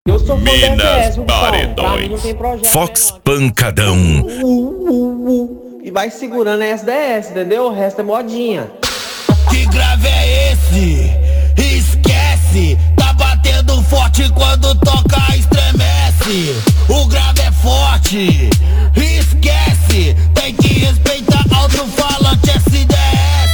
Eu sou fã do Minas SDS, pra mim não tem Paredões. projeto. Fox Pancadão. E vai segurando a SDS, entendeu? O resto é modinha. Que grave é esse? Esquece, tá batendo forte quando toca, estremece. O grave é forte, esquece, tem que respeitar alto-falante SDS.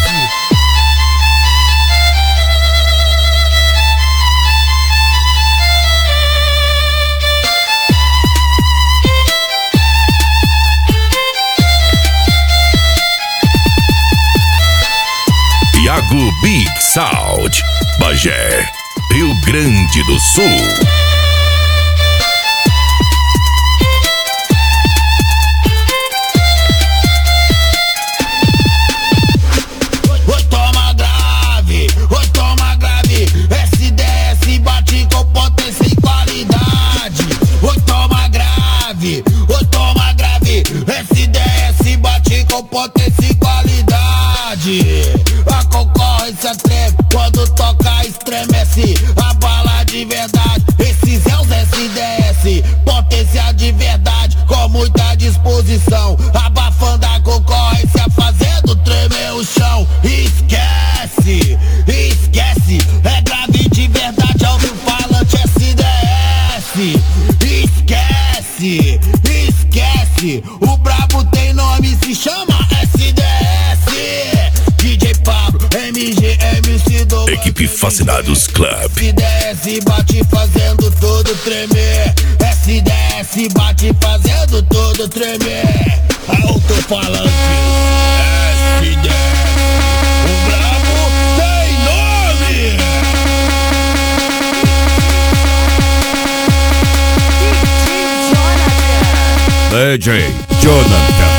Iago Big Sound, Bagé, Rio Grande do Sul. Oi, toma grave, SDS bate com potência e qualidade. Oi, toma grave, SDS bate com potência e qualidade. A concorrência treme, quando toca estremece. A bala de verdade, esses é os SDS. Potência de verdade, com muita disposição. Abafando a concorrência, fazendo tremer o chão. Esquece, é grave de verdade, alto-falante SDS. Esquece, o brabo tem nome, se chama SDS. DJ Pablo, MG, MC Douglas, Equipe Fascinados Club. SDS bate fazendo tudo tremer. SDS bate fazendo tudo tremer. Alto-falante SDS, o brabo tem nome. DJ Jonathan.